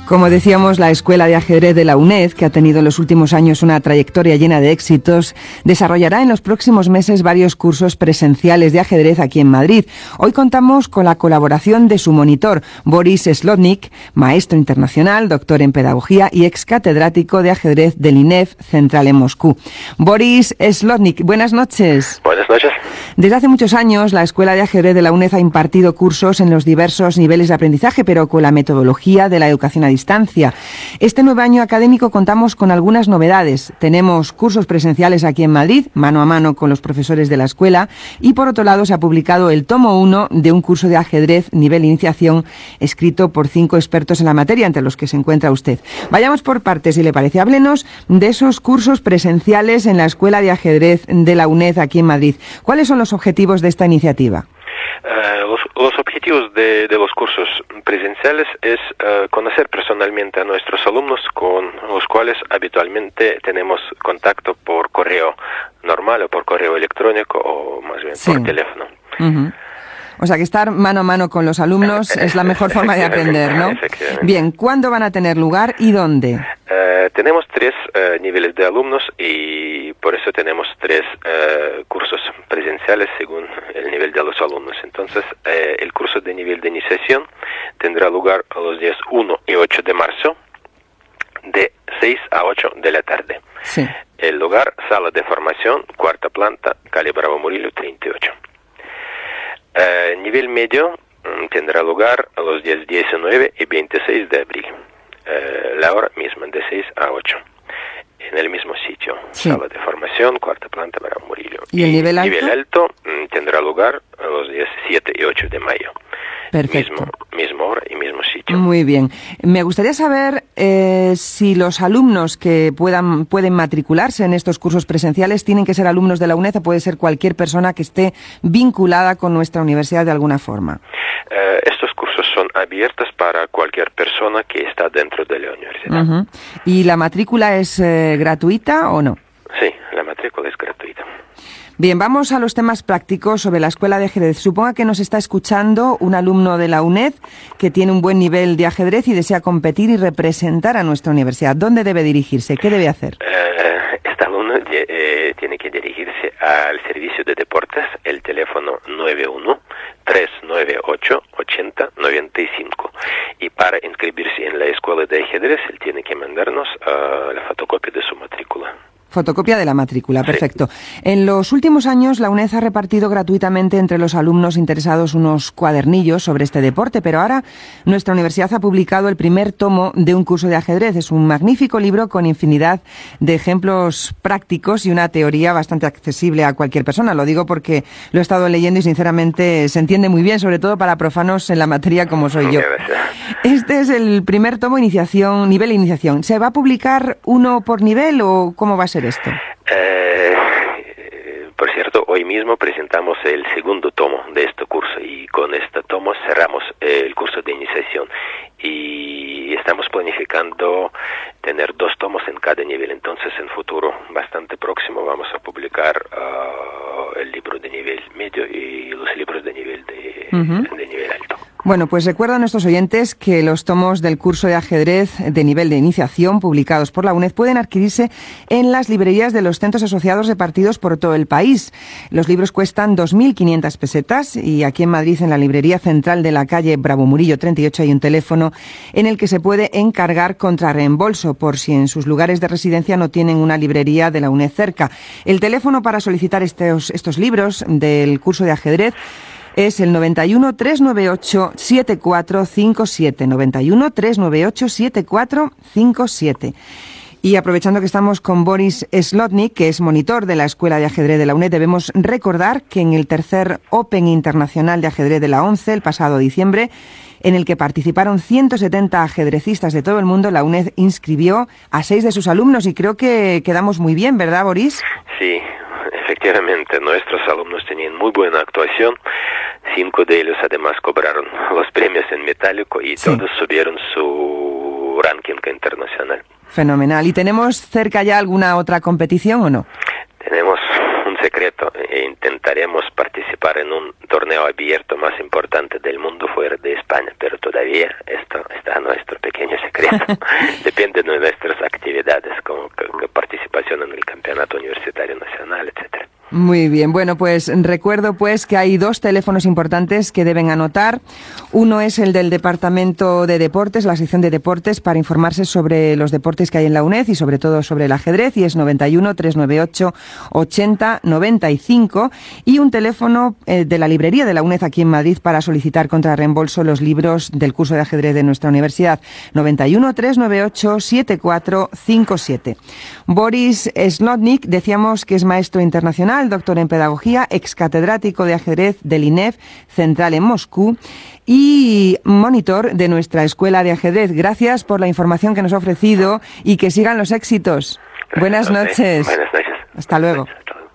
Como decíamos, la Escuela de Ajedrez de la UNED, que ha tenido en los últimos años una trayectoria llena de éxitos, desarrollará en los próximos meses varios cursos presenciales de ajedrez aquí en Madrid. Hoy contamos con la colaboración de su monitor, Boris Slotnick, maestro internacional, doctor en pedagogía y ex catedrático de ajedrez del INEF Central en Moscú. Boris Slotnick, buenas noches. Buenas noches. Desde hace muchos años, la Escuela de Ajedrez de la UNED ha impartido cursos en los diversos niveles de aprendizaje, pero con la metodología de la educación a distancia. Este nuevo año académico contamos con algunas novedades. Tenemos cursos presenciales aquí en Madrid, mano a mano con los profesores de la escuela, y por otro lado se ha publicado el tomo 1 de un curso de ajedrez nivel iniciación escrito por 5 expertos en la materia, entre los que se encuentra usted. Vayamos por partes, si le parece. Háblenos de esos cursos presenciales en la Escuela de Ajedrez de la UNED aquí en Madrid. ¿Cuáles son los objetivos de esta iniciativa? Los objetivos de los cursos presenciales es conocer personalmente a nuestros alumnos con los cuales habitualmente tenemos contacto por correo normal o por correo electrónico o más bien por teléfono. Uh-huh. O sea que estar mano a mano con los alumnos es la mejor forma de aprender, ¿no? Bien, ¿cuándo van a tener lugar y dónde? Tenemos 3 niveles de alumnos y por eso tenemos 3 cursos presenciales según el nivel de los alumnos. Entonces, el curso de nivel de iniciación tendrá lugar a los días 1 y 8 de marzo, de 6 a 8 de la tarde. Sí. El lugar, sala de formación, 4ª planta, calle Bravo Murillo, 38. Nivel medio tendrá lugar a los días 19 y 26 de abril. La hora misma, de 6 a 8. En el mismo sitio. Sí. Sala de formación, 4ª planta, Bravo Murillo. ¿Y el nivel alto? Nivel alto tendrá lugar a los días 7 y 8 de mayo. Perfecto. Mismo hora y mismo sitio. Muy bien. Me gustaría saber si los alumnos que pueden matricularse en estos cursos presenciales tienen que ser alumnos de la UNED o puede ser cualquier persona que esté vinculada con nuestra universidad de alguna forma. Estos cursos son abiertos para cualquier persona que está dentro de la universidad. Uh-huh. ¿Y la matrícula es gratuita o no? Sí, la matrícula es gratuita. Bien, vamos a los temas prácticos sobre la Escuela de Ajedrez. Suponga que nos está escuchando un alumno de la UNED que tiene un buen nivel de ajedrez y desea competir y representar a nuestra universidad. ¿Dónde debe dirigirse? ¿Qué debe hacer? Este alumno tiene que dirigirse al servicio de deportes, el teléfono 91-398-8095. Y para inscribirse en la Escuela de Ajedrez, él tiene que mandarnos la fotocopia de su matrícula. Fotocopia de la matrícula, perfecto. Sí. En los últimos años, la UNED ha repartido gratuitamente entre los alumnos interesados unos cuadernillos sobre este deporte, pero ahora nuestra universidad ha publicado el primer tomo de un curso de ajedrez. Es un magnífico libro con infinidad de ejemplos prácticos y una teoría bastante accesible a cualquier persona. Lo digo porque lo he estado leyendo y sinceramente se entiende muy bien, sobre todo para profanos en la materia como soy yo. Este es el primer tomo, nivel iniciación. ¿Se va a publicar uno por nivel o cómo va a ser esto? Por cierto, hoy mismo presentamos el segundo tomo de este curso y con este tomo cerramos el curso de iniciación y estamos planificando tener 2 tomos en cada nivel. Entonces, en futuro bastante próximo vamos a publicar el libro de nivel medio y los libros de nivel de nivel alto. Bueno, pues recuerdo a nuestros oyentes que los tomos del curso de ajedrez de nivel de iniciación publicados por la UNED pueden adquirirse en las librerías de los centros asociados repartidos por todo el país. Los libros cuestan 2.500 pesetas y aquí en Madrid, en la librería central de la calle Bravo Murillo 38, hay un teléfono en el que se puede encargar contra reembolso por si en sus lugares de residencia no tienen una librería de la UNED cerca. El teléfono para solicitar estos libros del curso de ajedrez es el 91-398-7457, 91-398-7457. Y aprovechando que estamos con Boris Slotnick, que es monitor de la Escuela de Ajedrez de la UNED, debemos recordar que en el tercer Open Internacional de Ajedrez de la ONCE, el pasado diciembre, en el que participaron 170 ajedrecistas de todo el mundo, la UNED inscribió a 6 de sus alumnos y creo que quedamos muy bien, ¿verdad, Boris? Sí. Efectivamente, nuestros alumnos tenían muy buena actuación. 5 de ellos además cobraron los premios en metálico y todos subieron su ranking internacional. Fenomenal. ¿Y tenemos cerca ya alguna otra competición o no? Tenemos un secreto. Intentaremos participar en un torneo abierto más importante del mundo fuera de España, pero todavía esto está nuestro pequeño secreto. Depende de nuestras actividades, como participación en el Campeonato Universitario Nacional, etcétera. Muy bien, bueno, pues recuerdo pues que hay 2 teléfonos importantes que deben anotar. Uno es el del Departamento de Deportes, la sección de deportes, para informarse sobre los deportes que hay en la UNED y sobre todo sobre el ajedrez, y es 91-398-80-95, y un teléfono de la librería de la UNED aquí en Madrid para solicitar contra reembolso los libros del curso de ajedrez de nuestra universidad, 91-398-7457. Boris Slotnik, decíamos que es maestro internacional, doctor en pedagogía, excatedrático de ajedrez del INEF Central en Moscú y monitor de nuestra escuela de ajedrez. Gracias por la información que nos ha ofrecido y que sigan los éxitos. Buenas noches. Buenas noches. Hasta luego.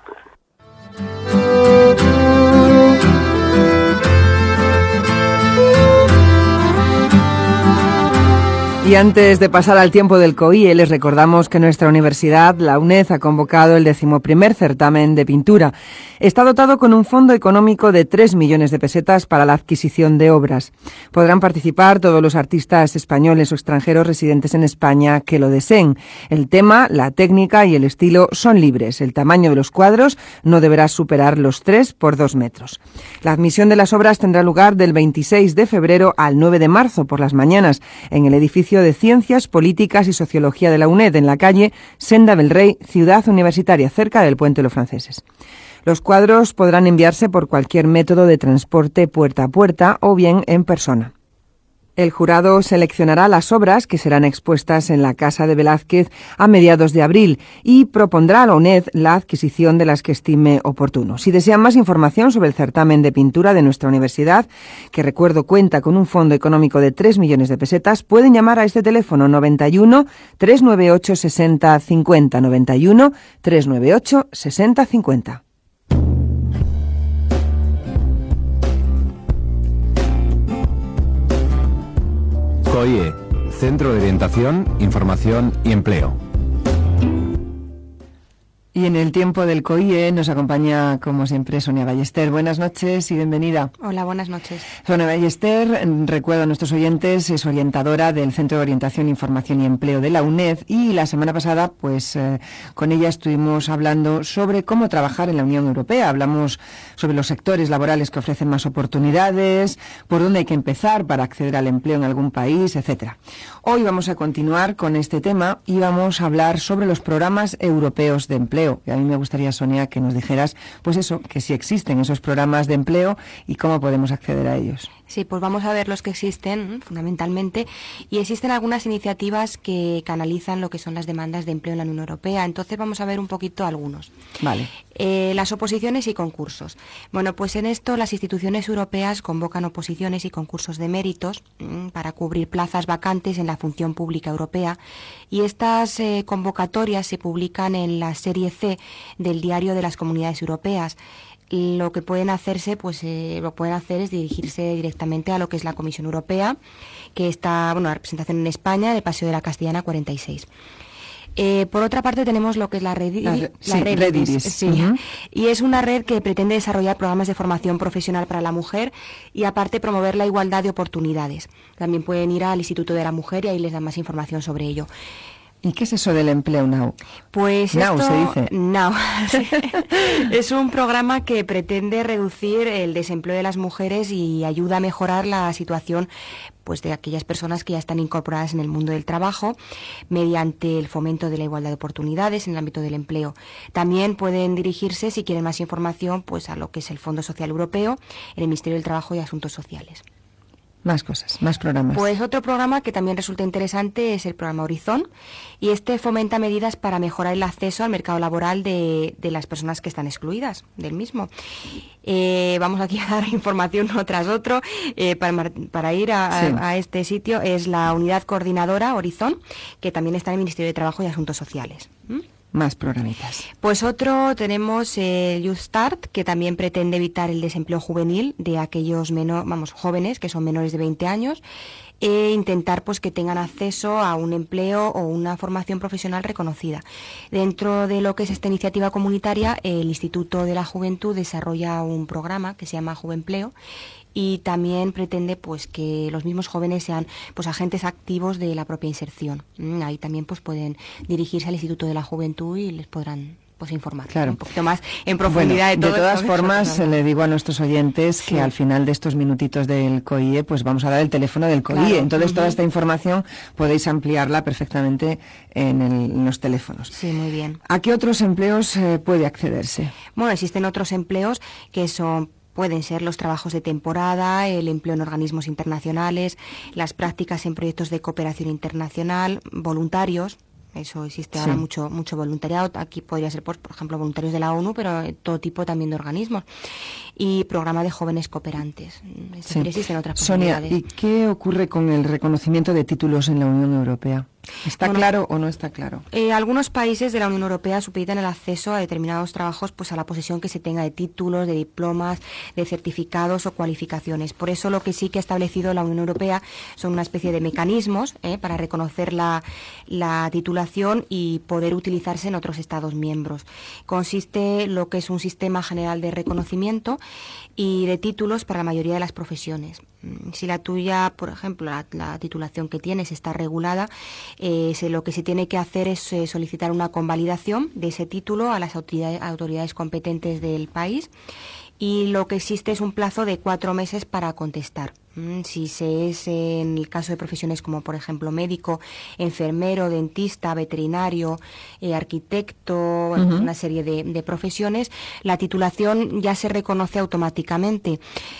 Y antes de pasar al tiempo del COIE, les recordamos que nuestra universidad, la UNED, ha convocado el 11º certamen de pintura. Está dotado con un fondo económico de 3 millones de pesetas para la adquisición de obras. Podrán participar todos los artistas españoles o extranjeros residentes en España que lo deseen. El tema, la técnica y el estilo son libres. El tamaño de los cuadros no deberá superar los 3 por 2 metros. La admisión de las obras tendrá lugar del 26 de febrero al 9 de marzo por las mañanas en el edificio de Ciencias, Políticas y Sociología de la UNED, en la calle Senda del Rey, Ciudad Universitaria, cerca del Puente de los Franceses. Los cuadros podrán enviarse por cualquier método de transporte puerta a puerta o bien en persona. El jurado seleccionará las obras que serán expuestas en la Casa de Velázquez a mediados de abril y propondrá a la UNED la adquisición de las que estime oportuno. Si desean más información sobre el certamen de pintura de nuestra universidad, que recuerdo cuenta con un fondo económico de 3 millones de pesetas, pueden llamar a este teléfono 91 398 60 50, 91 398 60 50. COIE, Centro de Orientación, Información y Empleo. Y en el tiempo del COIE nos acompaña, como siempre, Sonia Ballester. Buenas noches y bienvenida. Hola, buenas noches. Sonia Ballester, recuerdo a nuestros oyentes, es orientadora del Centro de Orientación, Información y Empleo de la UNED, y la semana pasada, pues, con ella estuvimos hablando sobre cómo trabajar en la Unión Europea. Hablamos sobre los sectores laborales que ofrecen más oportunidades, por dónde hay que empezar para acceder al empleo en algún país, etcétera. Hoy vamos a continuar con este tema y vamos a hablar sobre los programas europeos de empleo. Y a mí me gustaría, Sonia, que nos dijeras, pues eso, que si existen esos programas de empleo y cómo podemos acceder a ellos. Sí, pues vamos a ver los que existen, fundamentalmente, y existen algunas iniciativas que canalizan lo que son las demandas de empleo en la Unión Europea. Entonces vamos a ver un poquito algunos. Vale. Las oposiciones y concursos. Bueno, pues en esto las instituciones europeas convocan oposiciones y concursos de méritos para cubrir plazas vacantes en la función pública europea, y estas convocatorias se publican en la serie C del Diario de las Comunidades Europeas. Lo que pueden hacerse, pues lo pueden hacer es dirigirse directamente a lo que es la Comisión Europea, que está, bueno, la representación en España, del Paseo de la Castellana 46. Por otra parte tenemos lo que es la Rediris, sí. Uh-huh. Y es una red que pretende desarrollar programas de formación profesional para la mujer y aparte promover la igualdad de oportunidades. También pueden ir al Instituto de la Mujer y ahí les dan más información sobre ello. ¿Y qué es eso del Empleo Now? Pues Now esto, se dice. Now. Es un programa que pretende reducir el desempleo de las mujeres y ayuda a mejorar la situación, pues, de aquellas personas que ya están incorporadas en el mundo del trabajo mediante el fomento de la igualdad de oportunidades en el ámbito del empleo. También pueden dirigirse, si quieren más información, pues a lo que es el Fondo Social Europeo, en el Ministerio del Trabajo y Asuntos Sociales. Más cosas, más programas. Pues otro programa que también resulta interesante es el programa Horizon, y este fomenta medidas para mejorar el acceso al mercado laboral de las personas que están excluidas del mismo. Vamos aquí a dar información uno tras otro. Para ir a este sitio es la unidad coordinadora Horizon, que también está en el Ministerio de Trabajo y Asuntos Sociales. más programitas. Pues otro tenemos el Youth Start, que también pretende evitar el desempleo juvenil de aquellos jóvenes que son menores de 20 años, e intentar pues que tengan acceso a un empleo o una formación profesional reconocida. Dentro de lo que es esta iniciativa comunitaria, el Instituto de la Juventud desarrolla un programa que se llama Juvenpleo, y también pretende pues que los mismos jóvenes sean pues agentes activos de la propia inserción. Ahí también pues pueden dirigirse al Instituto de la Juventud y les podrán pues informar, claro, un poquito más en profundidad de todo. De todas formas, le digo a nuestros oyentes que al final de estos minutitos del COIE, pues vamos a dar el teléfono del COIE. Claro. Entonces, toda esta información podéis ampliarla perfectamente en los teléfonos. Sí, muy bien. ¿A qué otros empleos puede accederse? Bueno, existen otros empleos que pueden ser los trabajos de temporada, el empleo en organismos internacionales, las prácticas en proyectos de cooperación internacional, voluntarios. Eso existe ahora mucho voluntariado. Aquí podría ser, por ejemplo, voluntarios de la ONU, pero todo tipo también de organismos. Y programa de jóvenes cooperantes. Existen otras posibilidades. Sonia, ¿y qué ocurre con el reconocimiento de títulos en la Unión Europea? ¿Está claro o no está claro? Algunos países de la Unión Europea supeditan el acceso a determinados trabajos pues a la posesión que se tenga de títulos, de diplomas, de certificados o cualificaciones. Por eso lo que sí que ha establecido la Unión Europea son una especie de mecanismos para reconocer la titulación y poder utilizarse en otros Estados miembros. Consiste lo que es un sistema general de reconocimiento y de títulos para la mayoría de las profesiones. Si la tuya, por ejemplo, la titulación que tienes está regulada, lo que se tiene que hacer es solicitar una convalidación de ese título a las autoridades competentes del país, y lo que existe es un plazo de 4 meses para contestar. Si es en el caso de profesiones como, por ejemplo, médico, enfermero, dentista, veterinario, arquitecto, una serie de profesiones, la titulación ya se reconoce automáticamente.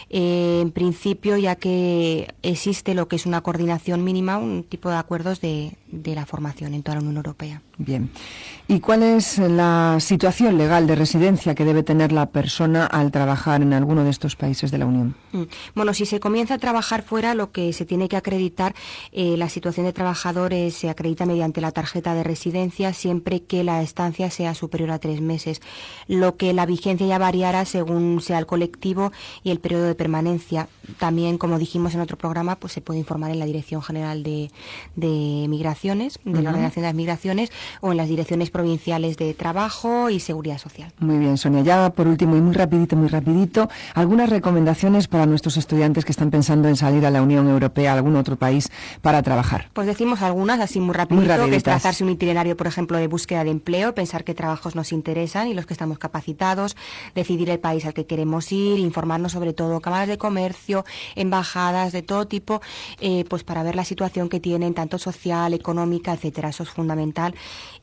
En principio, ya que existe lo que es una coordinación mínima, un tipo de acuerdos de la formación en toda la Unión Europea. Bien. ¿Y cuál es la situación legal de residencia que debe tener la persona al trabajar en alguno de estos países de la Unión? Bueno, si se comienza a trabajar fuera, lo que se tiene que acreditar, la situación de trabajadores se acredita mediante la tarjeta de residencia, siempre que la estancia sea superior a 3 meses. Lo que la vigencia ya variará según sea el colectivo y el periodo de permanencia. También, como dijimos en otro programa, pues se puede informar en la Dirección General de Migraciones, de la Organización de las Migraciones, o en las direcciones provinciales de Trabajo y Seguridad Social. Muy bien, Sonia. Ya por último y muy rapidito, algunas recomendaciones para nuestros estudiantes que están pensando en salir a la Unión Europea, a algún otro país para trabajar. Pues decimos algunas, así muy rapidito, que es trazarse un itinerario, por ejemplo, de búsqueda de empleo, pensar qué trabajos nos interesan y los que estamos capacitados, decidir el país al que queremos ir, informarnos sobre todo cámaras de comercio, embajadas de todo tipo, pues para ver la situación que tienen, tanto social, económica, etcétera. Eso es fundamental.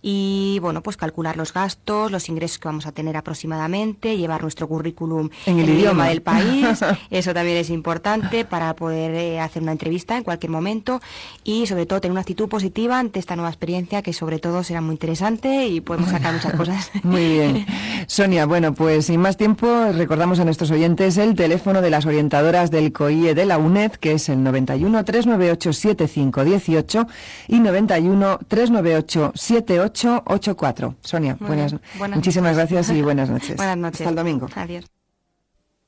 Y bueno, pues calcular los gastos, los ingresos que vamos a tener aproximadamente, llevar nuestro currículum en el idioma del país. Eso también es importante para poder hacer una entrevista en cualquier momento, y sobre todo tener una actitud positiva ante esta nueva experiencia, que sobre todo será muy interesante y podemos sacar muchas cosas. Muy bien. Sonia, bueno, pues sin más tiempo, recordamos a nuestros oyentes el teléfono de las orientadoras del COIE de la UNED, que es el 91 398 7518 y 91 398 7884. Sonia, muchísimas gracias y buenas noches. Buenas noches. Hasta el domingo. Adiós.